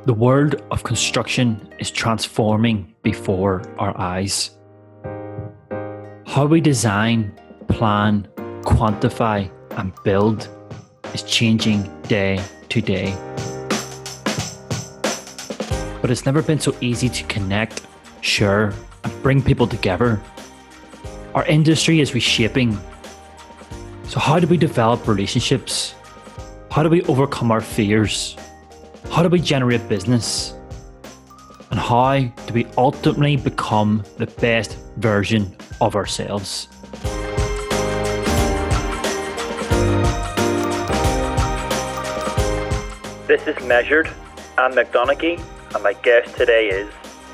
The world of construction is transforming before our eyes. How we design, plan, quantify, and build is changing day to day. But it's never been so easy to connect, share, and bring people together. Our industry is reshaping. So how do we develop relationships? How do we overcome our fears? How do we generate business? And how do we ultimately become the best version of ourselves? This is Measured. I'm McDonaghy, and my guest today is...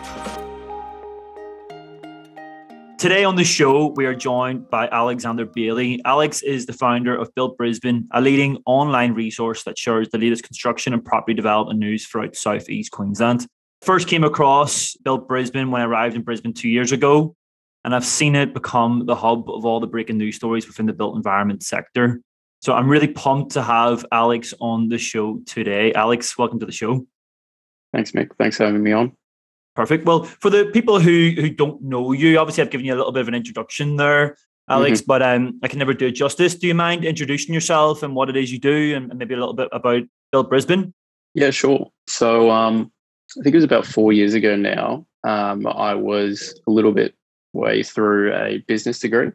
Today on the show, we are joined by Alexander Bailey. Alex is the founder of Built Brisbane, a leading online resource that shares the latest construction and property development news throughout Southeast Queensland. First came across Built Brisbane when I arrived in Brisbane 2 years ago, and I've seen it become the hub of all the breaking news stories within the built environment sector. So I'm really pumped to have Alex on the show today. Alex, welcome to the show. Thanks, Mick. Thanks for having me on. Perfect. Well, for the people who don't know you, obviously I've given you a little bit of an introduction there, Alex, but I can never do it justice. Do you mind introducing yourself and what it is you do, and maybe a little bit about Built Brisbane? Yeah, sure. So I think it was about 4 years ago now. I was a little bit way through a business degree,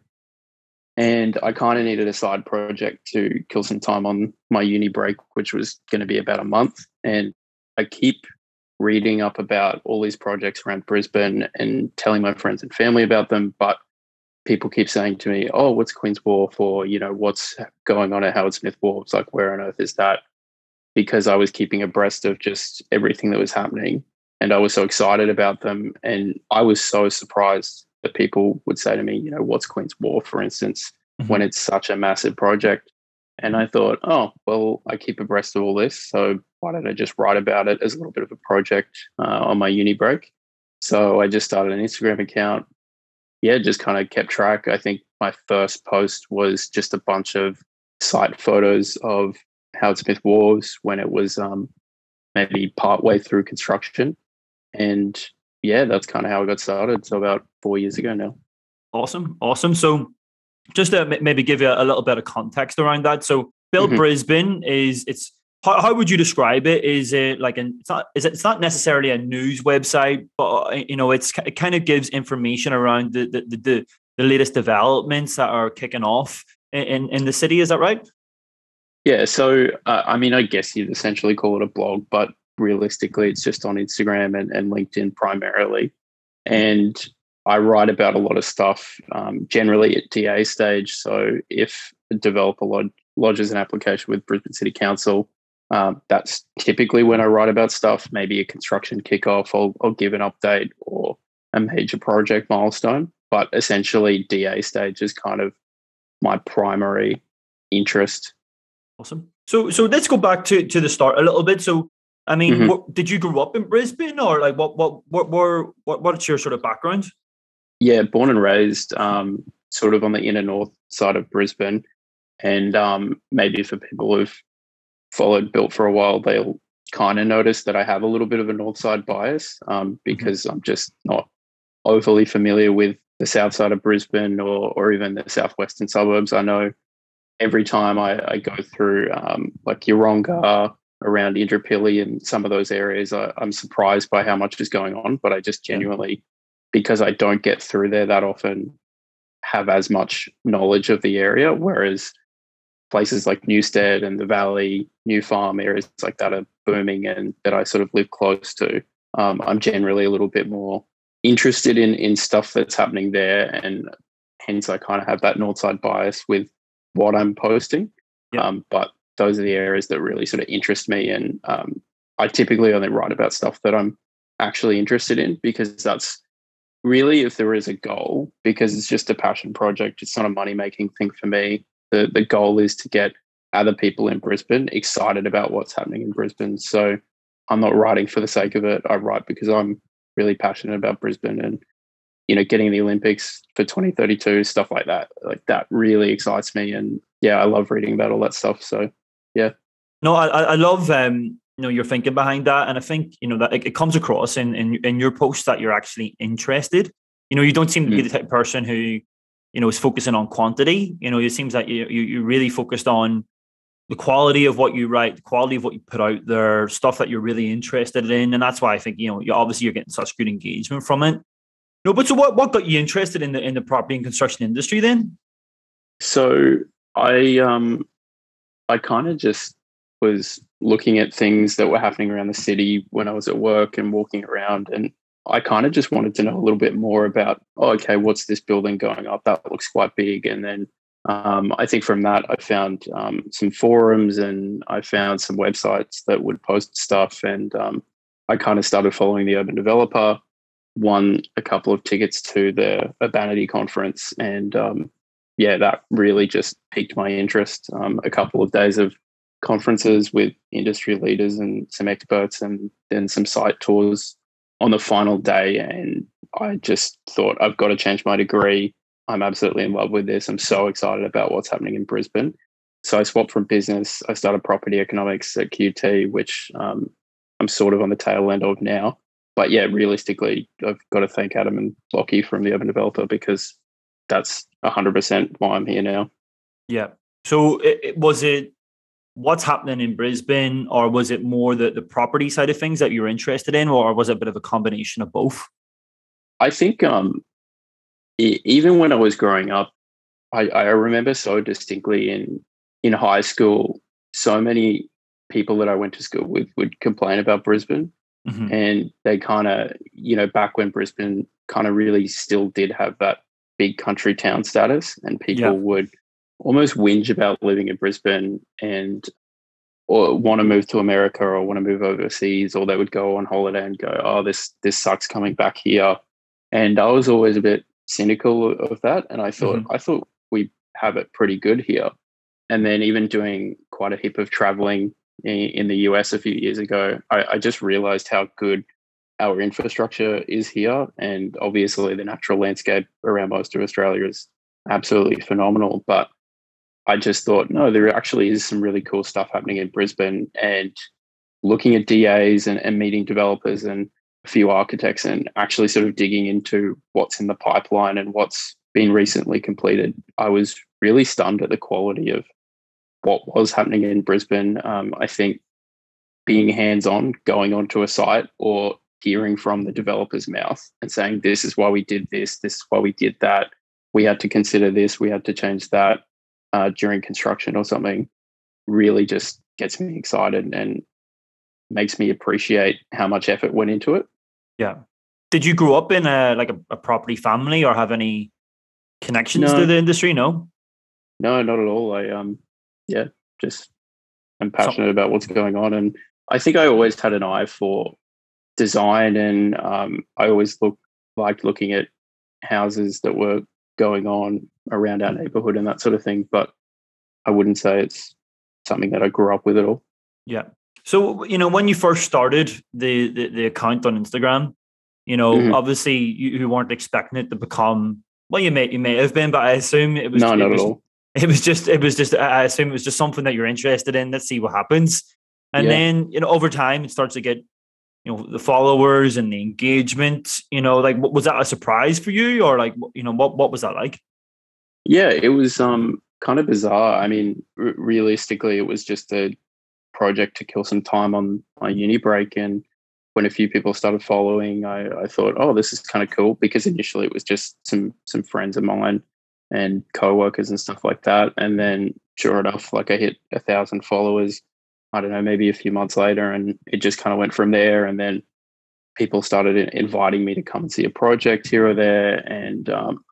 and I kind of needed a side project to kill some time on my uni break, which was going to be about a month. And I keep reading up about all these projects around Brisbane and telling my friends and family about them, but people keep saying to me, "Oh, what's Queen's Wharf?" or what's going on at Howard Smith Wharf? Like, where on earth is that? Because I was keeping abreast of just everything that was happening, and I was so excited about them, and I was so surprised that people would say to me, "What's Queen's Wharf?" for instance, when it's such a massive project. And I thought, oh, well, I keep abreast of all this, so why don't I just write about it as a little bit of a project on my uni break? So I just started an Instagram account. Yeah, just kind of kept track. I think my first post was just a bunch of site photos of Howard Smith Wharves when it was maybe partway through construction. And yeah, that's kind of how I got started. So about 4 years ago now. Awesome. So just to maybe give you a little bit of context around that. So Built Brisbane it's how would you describe it? Is it like it's not necessarily a news website, but it kind of gives information around the latest developments that are kicking off in the city. Is that right? Yeah. So I guess you'd essentially call it a blog, but realistically, it's just on Instagram and LinkedIn primarily. And I write about a lot of stuff, generally at DA stage. So if a developer lodges an application with Brisbane City Council, that's typically when I write about stuff, maybe a construction kickoff, I'll give an update, or a major project milestone. But essentially, DA stage is kind of my primary interest. Awesome. So let's go back to the start a little bit. So, I mean, did you grow up in Brisbane, or like what's your sort of background? Yeah, born and raised sort of on the inner north side of Brisbane. And maybe for people who've followed Built for a while, they'll kind of notice that I have a little bit of a north side bias because I'm just not overly familiar with the south side of Brisbane or even the southwestern suburbs. I know every time I go through like Yeronga, around Indooroopilly and some of those areas, I'm surprised by how much is going on, but I just genuinely, because I don't get through there that often, have as much knowledge of the area, whereas places like Newstead and the Valley, New Farm, areas like that are booming and that I sort of live close to. I'm generally a little bit more interested in stuff that's happening there, and hence I kind of have that north side bias with what I'm posting. But those are the areas that really sort of interest me, and I typically only write about stuff that I'm actually interested in, because that's really, if there is a goal, because it's just a passion project, it's not a money-making thing for me. The goal is to get other people in Brisbane excited about what's happening in Brisbane. So I'm not writing for the sake of it. I write because I'm really passionate about Brisbane, and getting the Olympics for 2032, stuff like that. Like, that really excites me, and yeah, I love reading about all that stuff. So yeah. No, I love your thinking behind that. And I think, that it comes across in your posts that you're actually interested. You don't seem to be the type of person who, is focusing on quantity. It seems that you really focused on the quality of what you write, the quality of what you put out there, stuff that you're really interested in. And that's why I think, you're getting such good engagement from it. But so what got you interested in the property and construction industry then? So I kind of just was looking at things that were happening around the city when I was at work and walking around, and I kind of just wanted to know a little bit more about, okay, what's this building going up? That looks quite big. And then I think from that, I found some forums and I found some websites that would post stuff. And I kind of started following the Urban Developer, won a couple of tickets to the Urbanity conference. And that really just piqued my interest. A couple of days of conferences with industry leaders and some experts, and then some site tours on the final day. And I just thought, I've got to change my degree. I'm absolutely in love with this. I'm so excited about what's happening in Brisbane. So I swapped from business. I started property economics at QT, which I'm sort of on the tail end of now. But yeah, realistically, I've got to thank Adam and Lockie from the Urban Developer, because that's 100% why I'm here now. Yeah. So was it what's happening in Brisbane, or was it more the property side of things that you're interested in, or was it a bit of a combination of both? I think even when I was growing up, I remember so distinctly in high school, so many people that I went to school with would complain about Brisbane. Mm-hmm. And they kind of, back when Brisbane kind of really still did have that big country town status, and people would almost whinge about living in Brisbane or want to move to America or want to move overseas, or they would go on holiday and go, oh, this sucks coming back here. And I was always a bit cynical of that. And I thought we have it pretty good here. And then even doing quite a heap of traveling in the US a few years ago, I just realized how good our infrastructure is here. And obviously the natural landscape around most of Australia is absolutely phenomenal. But I just thought, no, there actually is some really cool stuff happening in Brisbane. And looking at DAs and meeting developers and a few architects and actually sort of digging into what's in the pipeline and what's been recently completed, I was really stunned at the quality of what was happening in Brisbane. I think being hands-on, going onto a site or hearing from the developer's mouth and saying, this is why we did this is why we did that, we had to consider this, we had to change that during construction or something, really just gets me excited and makes me appreciate how much effort went into it. Yeah. Did you grow up in a property family or have any connections to the industry? No, not at all. I'm passionate about what's going on. And I think I always had an eye for design, and I always liked looking at houses that were going on around our neighborhood and that sort of thing. But I wouldn't say it's something that I grew up with at all. Yeah. So, when you first started the account on Instagram, obviously you weren't expecting it to become, well, you may have been, but I assume it was not at all. It was just, I assume it was just something that you're interested in. Let's see what happens. And then, over time it starts to get, the followers and the engagement, was that a surprise for you, or what was that like? Yeah, it was kind of bizarre. I mean, realistically, it was just a project to kill some time on my uni break. And when a few people started following, I thought, oh, this is kind of cool, because initially it was just some friends of mine and co-workers and stuff like that. And then sure enough, I hit 1,000 followers, I don't know, maybe a few months later, and it just kind of went from there. And then people started inviting me to come and see a project here or there. And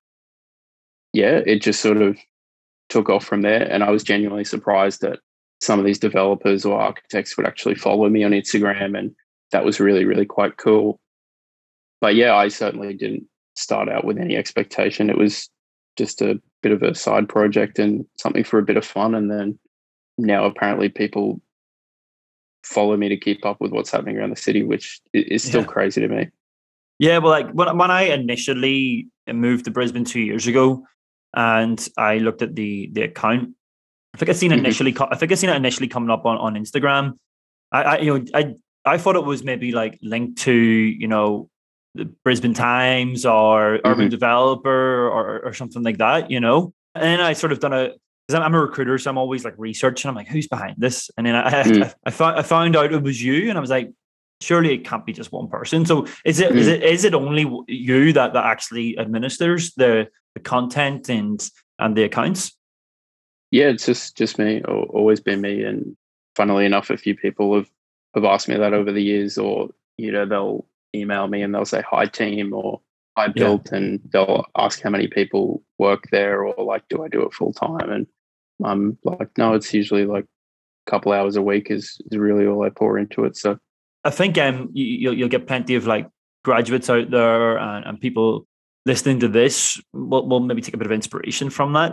it just sort of took off from there. And I was genuinely surprised that some of these developers or architects would actually follow me on Instagram. And that was really, really quite cool. But yeah, I certainly didn't start out with any expectation. It was just a bit of a side project and something for a bit of fun. And then now apparently people follow me to keep up with what's happening around the city, which is still crazy to me. Yeah, well, when I initially moved to Brisbane 2 years ago, and I looked at the account, I think I seen it initially. I think I seen it initially coming up on Instagram, I thought it was maybe like linked to, the Brisbane Times or Urban Hmm. Developer or something like that, And then I sort of done because I'm a recruiter, so I'm always like researching. I'm like, who's behind this? And then Mm. I found out it was you, and I was like, surely it can't be just one person. So Mm. is it only you that actually administers the content and the accounts? Yeah, it's just me. Always been me. And funnily enough, a few people have asked me that over the years, or they'll email me and they'll say hi team or hi Yeah. built, and they'll ask how many people work there, or like, do I do it full time? And I'm like, no, it's usually like a couple hours a week is really all I pour into it. So I think you'll get plenty of like graduates out there and people listening to this will maybe take a bit of inspiration from that.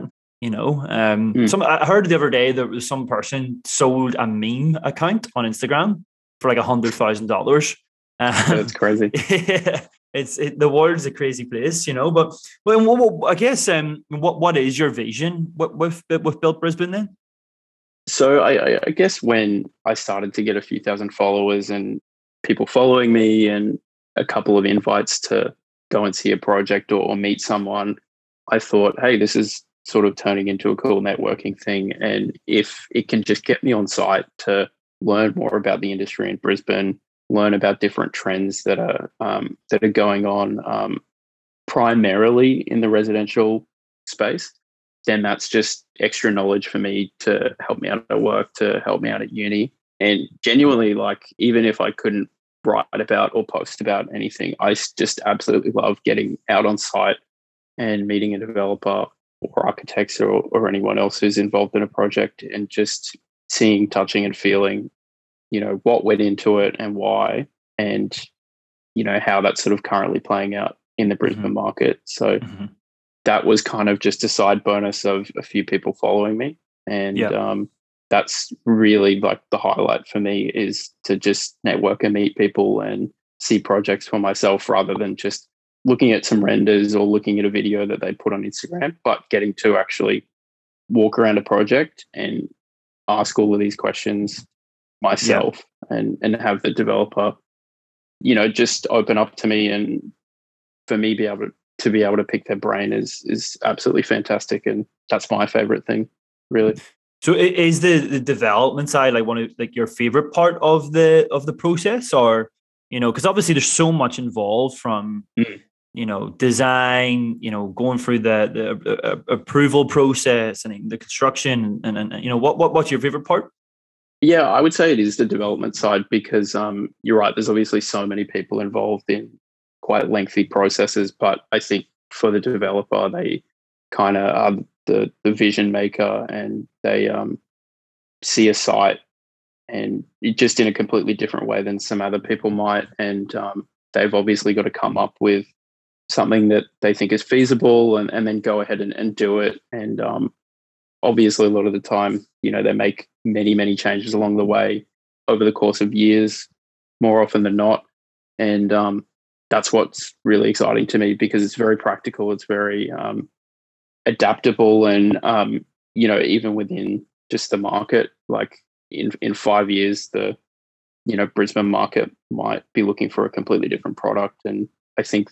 mm, I heard the other day there was some person sold a meme account on Instagram for like $100,000. yeah, it's crazy. Yeah, the world's a crazy place, But well, I guess what is your vision with Built Brisbane then? So I guess when I started to get a few thousand followers and people following me and a couple of invites to go and see a project or meet someone, I thought, hey, this is sort of turning into a cool networking thing. And if it can just get me on site to learn more about the industry in Brisbane, learn about different trends that are going on, primarily in the residential space, then that's just extra knowledge for me to help me out at work, to help me out at uni. And genuinely, like, even if I couldn't write about or post about anything, just absolutely love getting out on site and meeting a developer or architects or anyone else who's involved in a project, and just seeing, touching, and feeling, what went into it and why, and, how that's sort of currently playing out in the Hmm. Brisbane market. So Hmm. that was kind of just a side bonus of a few people following me. And Yeah. that's really like the highlight for me, is to just network and meet people and see projects for myself, rather than just looking at some renders or looking at a video that they put on Instagram, but getting to actually walk around a project and ask all of these questions Yeah. myself, and have the developer, just open up to me, and for me be able to pick their brain is absolutely fantastic, and that's my favorite thing, really. So is the development side like one of like your favorite part of the process, or because obviously there's so much involved from Mm. design, going through the approval process and the construction and what's your favorite part? Yeah, I would say it is the development side, because you're right, there's obviously so many people involved in quite lengthy processes, but I think for the developer, they kind of are the vision maker, and they see a site and just in a completely different way than some other people might. And they've obviously got to come up with something that they think is feasible, and then go ahead and do it. And obviously, a lot of the time, they make many changes along the way over the course of years, more often than not. And that's what's really exciting to me, because it's very practical. It's very adaptable, and even within just the market, like in 5 years, the Brisbane market might be looking for a completely different product. And I think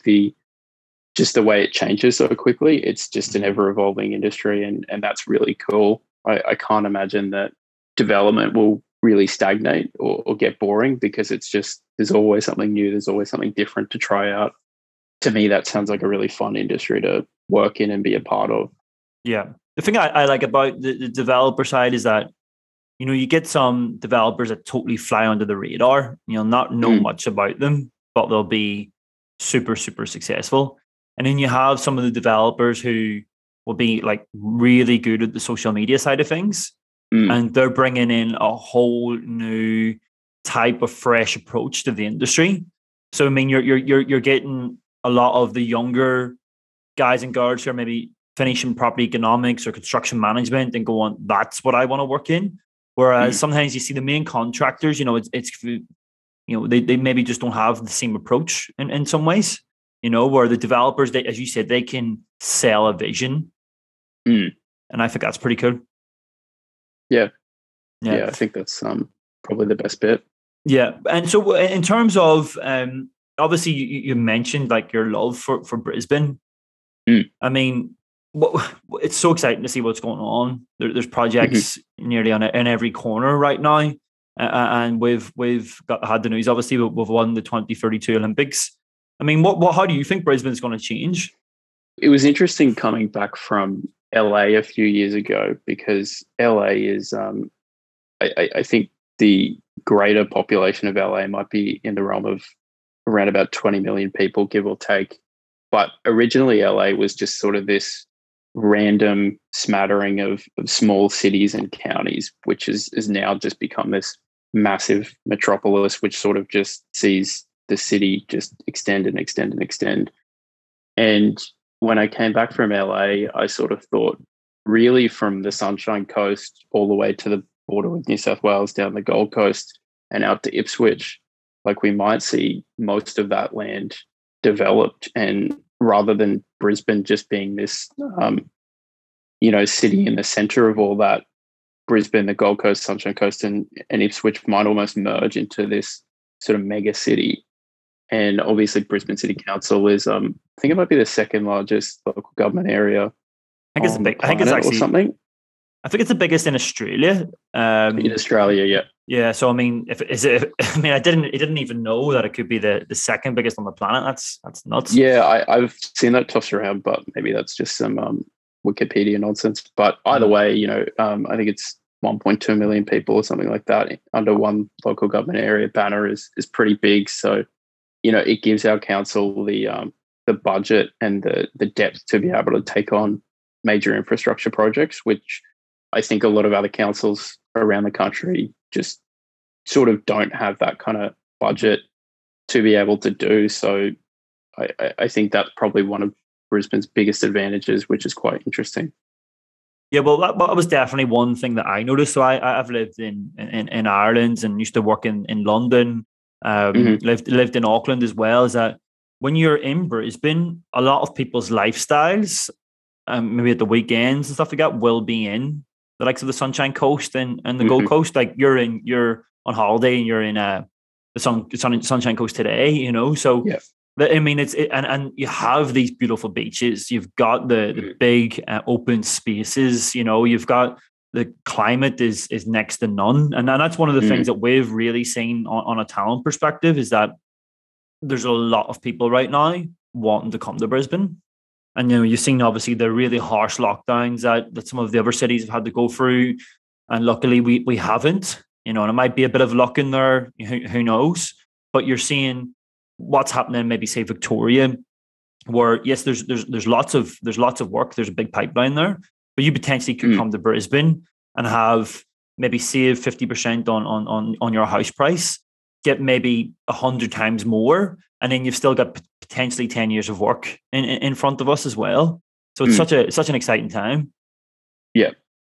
just the way it changes so quickly, it's just an ever evolving industry, and that's really cool. I can't imagine that development will really stagnate or get boring, because it's just, there's always something new, there's always something different to try out. To me, that sounds like a really fun industry to work in and be a part of. Yeah. The thing I like about the developer side is that, you get some developers that totally fly under the radar, not know Mm, much about them, but they'll be super, super successful. And then you have some of the developers who will be like really good at the social media side of things. mm, And they're bringing in a whole new type of fresh approach to the industry. So, I mean, you're getting a lot of the younger guys and girls who are maybe finishing property economics or construction management and going, that's what I want to work in. Whereas mm. sometimes you see the main contractors, they maybe just don't have the same approach in some ways, where the developers, they, as you said, they can sell a vision. Mm. And I think that's pretty cool. Yeah, Yeah. yeah, I think that's probably the best bit. Yeah, and so in terms of obviously you mentioned like your love for Brisbane. Mm. I mean, it's so exciting to see what's going on. There's projects nearly in every corner right now, and we've had the news. Obviously, we've won the 2032 Olympics. I mean, how do you think Brisbane's going to change? It was interesting coming back from LA a few years ago because LA is, I think the greater population of LA might be in the realm of around about 20 million people, give or take. But originally, LA was just sort of this random smattering of small cities and counties, which is now just become this massive metropolis, which sort of just sees the city just extend and extend and extend. And when I came back from LA, I sort of thought, really, from the Sunshine Coast all the way to the border with New South Wales, down the Gold Coast and out to Ipswich, like we might see most of that land developed. And rather than Brisbane just being this, city in the center of all that, Brisbane, the Gold Coast, Sunshine Coast, and Ipswich might almost merge into this sort of mega city. And obviously, Brisbane City Council is, I think it might be the second largest local government area. I think it's the big. I think it's actually or something. I think it's the biggest in Australia. In Australia, yeah. Yeah. So I mean, I didn't even know that it could be the second biggest on the planet. That's nuts. Yeah, I've seen that tossed around, but maybe that's just some Wikipedia nonsense. But either way, I think it's 1.2 million people or something like that under one local government area. Banner is pretty big, so it gives our council the budget and the depth to be able to take on major infrastructure projects, which I think a lot of other councils around the country just sort of don't have that kind of budget to be able to do. So I think that's probably one of Brisbane's biggest advantages, which is quite interesting. Yeah, well, that was definitely one thing that I noticed. So I've lived in Ireland and used to work in London. Lived in Auckland as well. Is that when you're in Brisbane, a lot of people's lifestyles, maybe at the weekends and stuff like that, will be in the likes of the Sunshine Coast and the Gold Coast. Like you're on holiday and you're in the Sunshine Coast today. So yeah. I mean, and you have these beautiful beaches. You've got the big open spaces. You've got the climate is next to none, and that's one of the things that we've really seen on a talent perspective is that there's a lot of people right now wanting to come to Brisbane, and you've seen obviously the really harsh lockdowns that some of the other cities have had to go through, and luckily we haven't. And it might be a bit of luck in there, who knows? But you're seeing what's happening, maybe say Victoria, where yes, there's lots of work, there's a big pipeline there, but you potentially could come to Brisbane and have maybe save 50% on your house price, get maybe 100 times more, and then you've still got potentially 10 years of work in front of us as well. So it's such an exciting time. Yeah,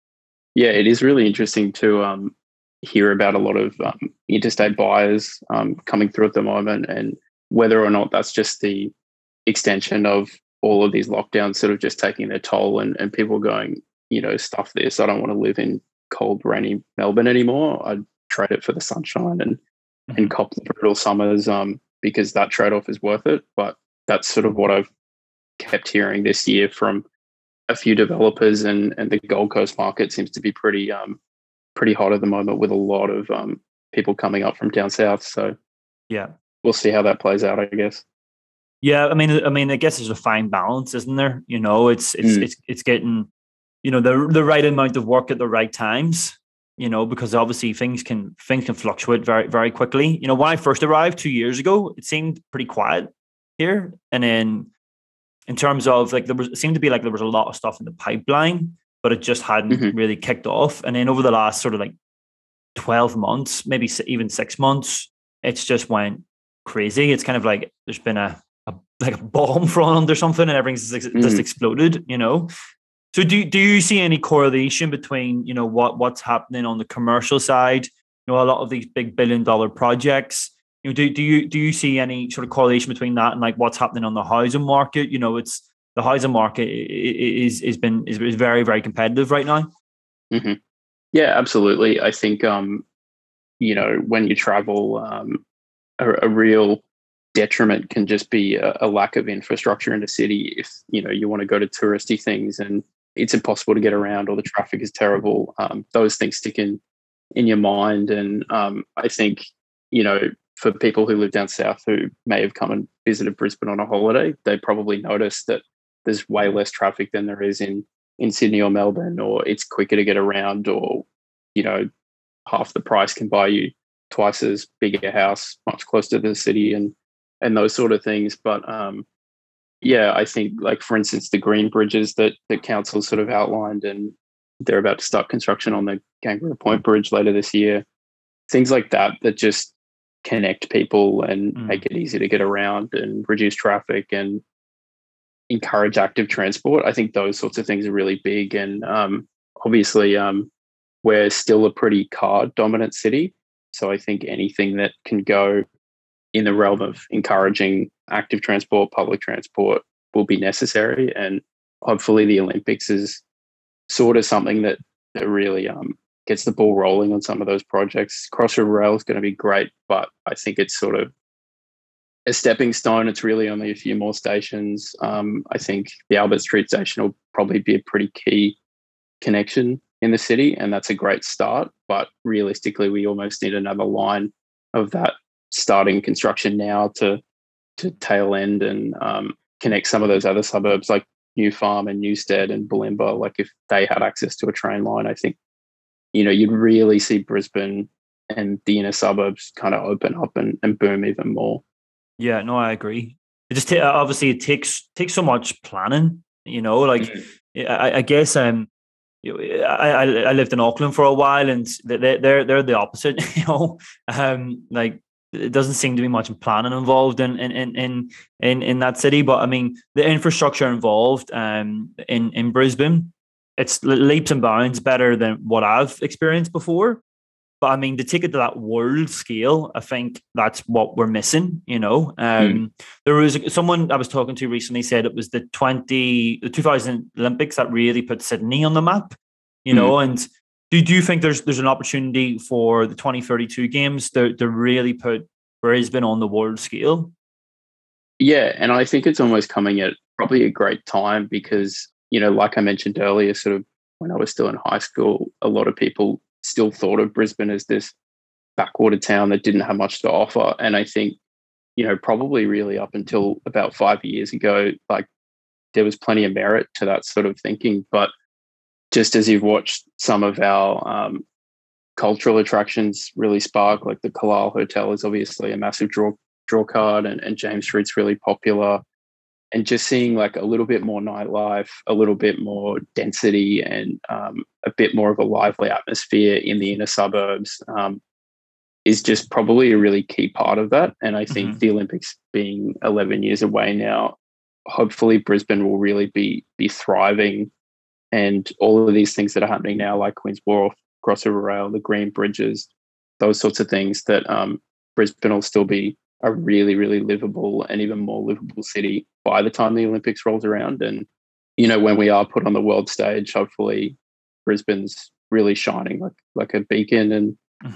it is really interesting to hear about a lot of interstate buyers coming through at the moment, and whether or not that's just the extension of all of these lockdowns sort of just taking their toll and people going, stuff this, I don't want to live in cold, rainy Melbourne anymore. I'd trade it for the sunshine and cop the brutal summers because that trade-off is worth it. But that's sort of what I've kept hearing this year from a few developers, and the Gold Coast market seems to be pretty hot at the moment with a lot of people coming up from down south. So yeah, we'll see how that plays out, I guess. Yeah, I mean, I guess there's a fine balance, isn't there? It's getting, the right amount of work at the right times. Because obviously things can fluctuate very, very quickly. When I first arrived 2 years ago, it seemed pretty quiet here, and then in terms of like it seemed to be like there was a lot of stuff in the pipeline, but it just hadn't really kicked off. And then over the last sort of like 12 months, maybe even 6 months, it's just went crazy. It's kind of like there's been a bomb thrown under something and everything's just exploded, So do you see any correlation between, what's happening on the commercial side, a lot of these big $1 billion projects, do you see any sort of correlation between that and like what's happening on the housing market? It's the housing market is very, very competitive right now. Yeah, absolutely. I think, when you travel, a real detriment can just be a lack of infrastructure in the city. If you want to go to touristy things and it's impossible to get around, or the traffic is terrible, those things stick in your mind. And I think for people who live down south who may have come and visited Brisbane on a holiday, they probably noticed that there's way less traffic than there is in Sydney or Melbourne, or it's quicker to get around, or half the price can buy you twice as big a house, much closer to the city, and those sort of things. But I think, like, for instance, the green bridges that the council sort of outlined, and they're about to start construction on the Kangaroo Point Bridge later this year. Things like that just connect people and make it easy to get around and reduce traffic and encourage active transport. I think those sorts of things are really big. And obviously, we're still a pretty car-dominant city. So I think anything that can go in the realm of encouraging active transport, public transport, will be necessary. And hopefully the Olympics is sort of something that really gets the ball rolling on some of those projects. Cross River Rail is going to be great, but I think it's sort of a stepping stone. It's really only a few more stations. I think the Albert Street station will probably be a pretty key connection in the city, and that's a great start. But realistically, we almost need another line of that starting construction now to tail end and connect some of those other suburbs like New Farm and Newstead and Bulimba. Like, if they had access to a train line, I think you'd really see Brisbane and the inner suburbs kind of open up and boom even more. Yeah, no, I agree. It just obviously it takes so much planning. I guess I lived in Auckland for a while, and they're the opposite. Like, it doesn't seem to be much planning involved in that city. But I mean, the infrastructure involved in Brisbane, it's leaps and bounds better than what I've experienced before. But I mean, to take it to that world scale, I think that's what we're missing. There was someone I was talking to recently said it was the 2000 Olympics that really put Sydney on the map. And do you think there's an opportunity for the 2032 games to really put Brisbane on the world scale? Yeah, and I think it's almost coming at probably a great time because, like I mentioned earlier, sort of when I was still in high school, a lot of people still thought of Brisbane as this backwater town that didn't have much to offer. And I think, probably really up until about 5 years ago, like, there was plenty of merit to that sort of thinking. But just as you've watched some of our cultural attractions really spark, like the Carlisle Hotel is obviously a massive draw card, and James Street's really popular. And just seeing like a little bit more nightlife, a little bit more density, and a bit more of a lively atmosphere in the inner suburbs is just probably a really key part of that. And I think the Olympics being 11 years away now, hopefully Brisbane will really be thriving. And all of these things that are happening now, like Queen's Wharf, Cross River Rail, the green bridges, those sorts of things, that Brisbane will still be a really, really livable and even more livable city by the time the Olympics rolls around. And, when we are put on the world stage, hopefully Brisbane's really shining like a beacon. And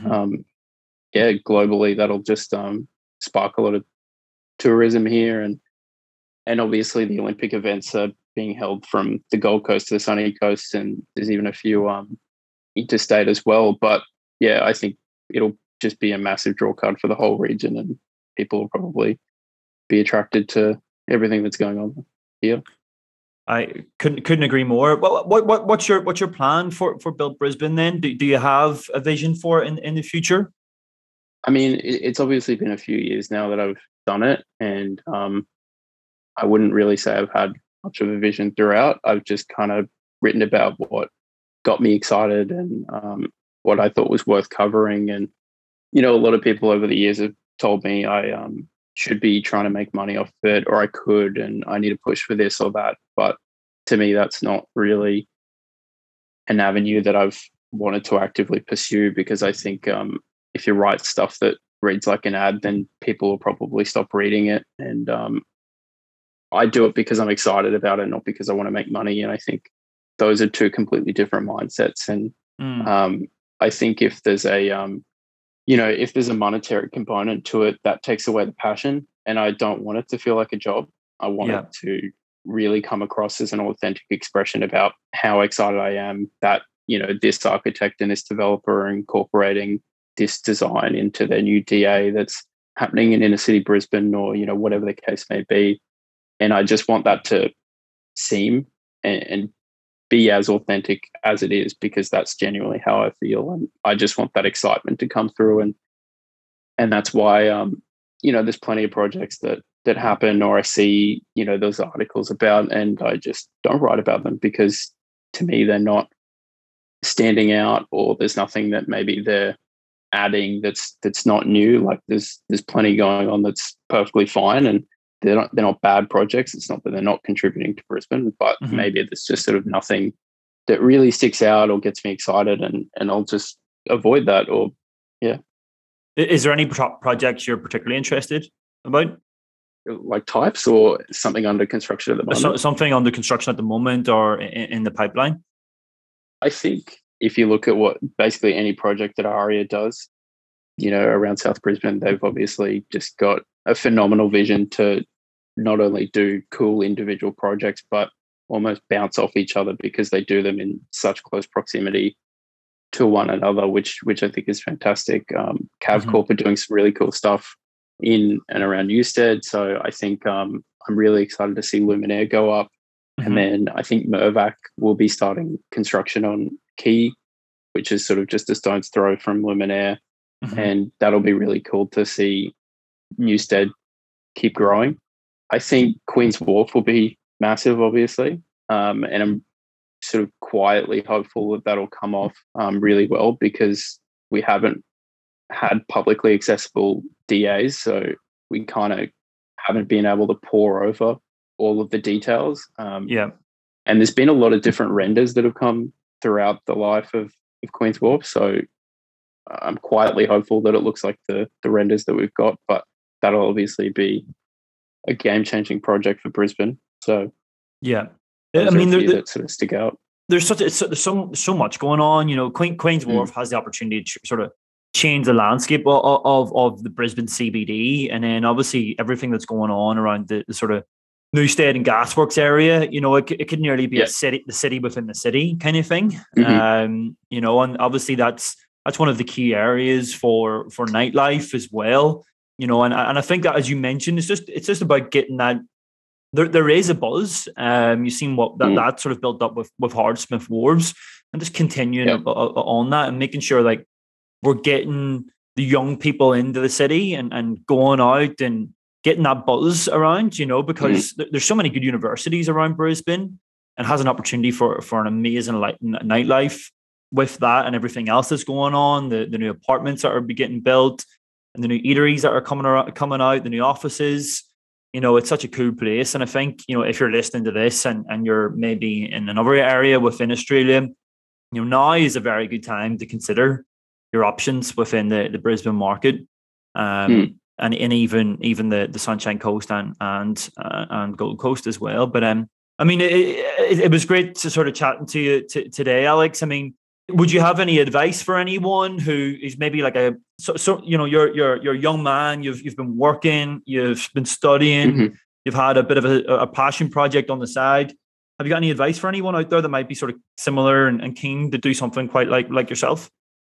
globally, that'll just spark a lot of tourism here. And obviously the Olympic events are being held from the Gold Coast to the Sunny Coast, and there's even a few interstate as well. But yeah, I think it'll just be a massive draw card for the whole region, and people will probably be attracted to everything that's going on here. I couldn't agree more. Well, what's your plan for Build Brisbane then? Do you have a vision for it in the future? I mean, it's obviously been a few years now that I've done it, and I wouldn't really say I've had much of a vision throughout. I've just kind of written about what got me excited and what I thought was worth covering. And, a lot of people over the years have told me I should be trying to make money off it, or I could, and I need to push for this or that. But to me, that's not really an avenue that I've wanted to actively pursue, because I think if you write stuff that reads like an ad, then people will probably stop reading it. And I do it because I'm excited about it, not because I want to make money. And I think those are two completely different mindsets. And I think if there's a if there's a monetary component to it, that takes away the passion. And I don't want it to feel like a job. I want it to really come across as an authentic expression about how excited I am that, this architect and this developer are incorporating this design into their new DA that's happening in inner city Brisbane, or, whatever the case may be. And I just want that to seem and be as authentic as it is, because that's genuinely how I feel. And I just want that excitement to come through. And that's why, there's plenty of projects that happen, or I see, those articles about, and I just don't write about them, because to me, they're not standing out, or there's nothing that maybe they're adding that's not new. Like there's plenty going on that's perfectly fine, and they're not bad projects. It's not that they're not contributing to Brisbane, but maybe there's just sort of nothing that really sticks out or gets me excited, and I'll just avoid that. Or Is there any projects you're particularly interested about? Like types, or something under construction at the moment? Something under construction at the moment, or in the pipeline? I think if you look at what basically any project that ARIA does, around South Brisbane, they've obviously just got a phenomenal vision to not only do cool individual projects, but almost bounce off each other, because they do them in such close proximity to one another, which I think is fantastic. CavCorp are doing some really cool stuff in and around Newstead. So I think I'm really excited to see Luminaire go up. And then I think Mirvac will be starting construction on Quay, which is sort of just a stone's throw from Luminaire. And that'll be really cool to see Newstead keep growing. I think Queen's Wharf will be massive, obviously. And I'm sort of quietly hopeful that that'll come off really well, because we haven't had publicly accessible DAs. So we kind of haven't been able to pore over all of the details. And there's been a lot of different renders that have come throughout the life of Queen's Wharf. So I'm quietly hopeful that it looks like the renders that we've got, but that'll obviously be a game-changing project for Brisbane. So I mean, that sort of stick out. There's so much going on. Queen's Wharf has the opportunity to sort of change the landscape of the Brisbane CBD, and then obviously everything that's going on around the sort of Newstead and Gasworks area. It could nearly be the city within the city kind of thing. And obviously that's one of the key areas for nightlife as well. And I think that, as you mentioned, it's just about getting that. There is a buzz. You've seen what that sort of built up with Hardsmith Wharves, and just continuing on that, and making sure like we're getting the young people into the city and going out and getting that buzz around, because there's so many good universities around Brisbane, and has an opportunity for an amazing nightlife with that and everything else that's going on, the new apartments that are getting built, and the new eateries that are coming out, the new offices. It's such a cool place. And I think, if you're listening to this and you're maybe in another area within Australia, now is a very good time to consider your options within the Brisbane market. And even the Sunshine Coast and Gold Coast as well. But I mean, it was great to sort of chatting to you today, Alex. I mean, would you have any advice for anyone who is maybe like you're a young man, you've been working, you've been studying, you've had a bit of a passion project on the side. Have you got any advice for anyone out there that might be sort of similar and keen to do something quite like yourself?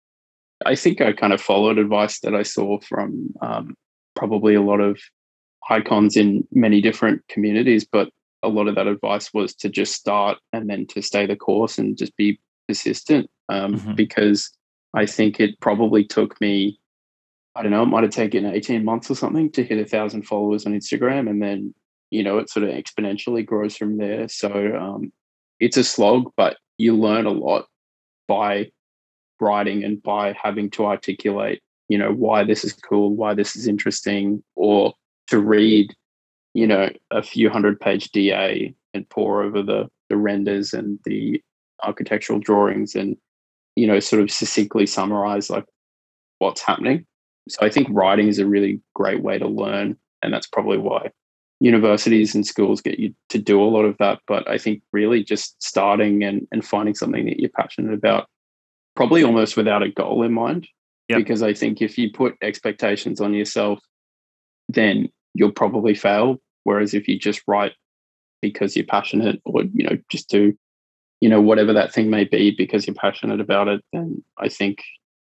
I think I kind of followed advice that I saw from probably a lot of icons in many different communities, but a lot of that advice was to just start and then to stay the course and just be persistent, because I think it probably took me, I don't know, it might have taken 18 months or something to hit 1,000 followers on Instagram, and then it sort of exponentially grows from there. So it's a slog, but you learn a lot by writing and by having to articulate why this is cool, why this is interesting, or to read a few 100-page DA and pore over the renders and the architectural drawings, and sort of succinctly summarize like what's happening. So I think writing is a really great way to learn, and that's probably why universities and schools get you to do a lot of that. But I think really just starting and finding something that you're passionate about, probably almost without a goal in mind, Yep. Because I think if you put expectations on yourself, then you'll probably fail. Whereas if you just write because you're passionate, or, just do, whatever that thing may be because you're passionate about it, then I think,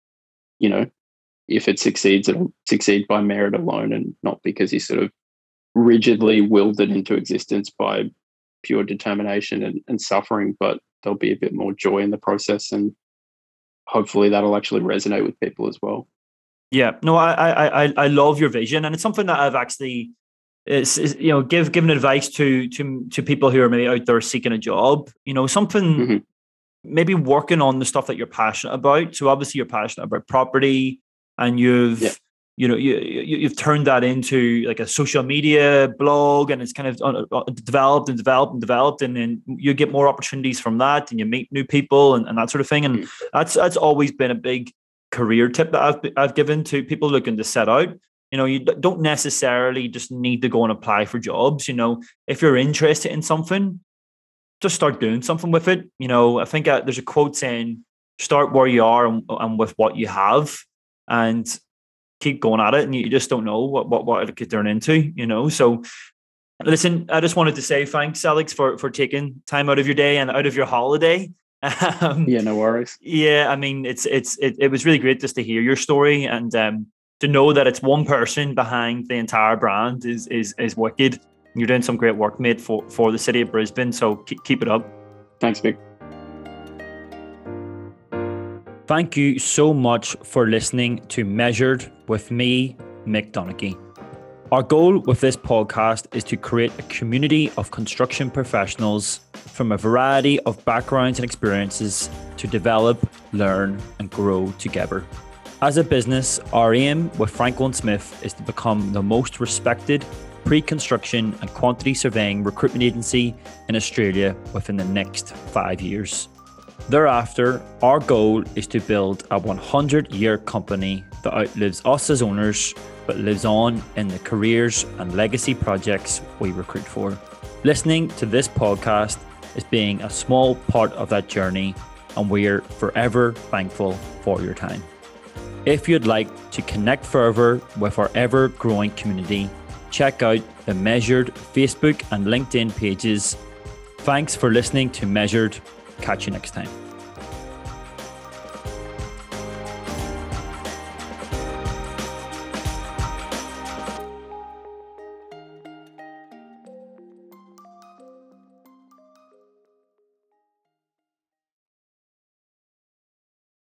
if it succeeds, it'll succeed by merit alone and not because you sort of rigidly willed it into existence by pure determination and suffering, but there'll be a bit more joy in the process, and hopefully that'll actually resonate with people as well. Yeah, no, I love your vision, and it's something that I've actually, given advice to people who are maybe out there seeking a job. Something maybe working on the stuff that you're passionate about. So obviously you're passionate about property, and you've turned that into like a social media blog, and it's kind of developed, and then you get more opportunities from that, and you meet new people and that sort of thing. And that's always been a big career tip that I've given to people looking to set out. You don't necessarily just need to go and apply for jobs. If you're interested in something, just start doing something with it. I think there's a quote saying, start where you are and with what you have, and keep going at it. And you just don't know what it could turn into, So listen, I just wanted to say thanks, Alex, for taking time out of your day and out of your holiday. Yeah, no worries. Yeah, I mean, it was really great just to hear your story, and to know that it's one person behind the entire brand is wicked. You're doing some great work, mate, for the city of Brisbane. So keep it up. Thanks, Mick. Thank you so much for listening to Measured with me, Mick Donaghy. Our goal with this podcast is to create a community of construction professionals from a variety of backgrounds and experiences to develop, learn, and grow together. As a business, our aim with Franco & Smith is to become the most respected pre-construction and quantity surveying recruitment agency in Australia within the next 5 years. Thereafter, our goal is to build a 100-year company that outlives us as owners, but lives on in the careers and legacy projects we recruit for. Listening to this podcast is being a small part of that journey, and we're forever thankful for your time. If you'd like to connect further with our ever-growing community, check out the Measured Facebook and LinkedIn pages. Thanks for listening to Measured. Catch you next time.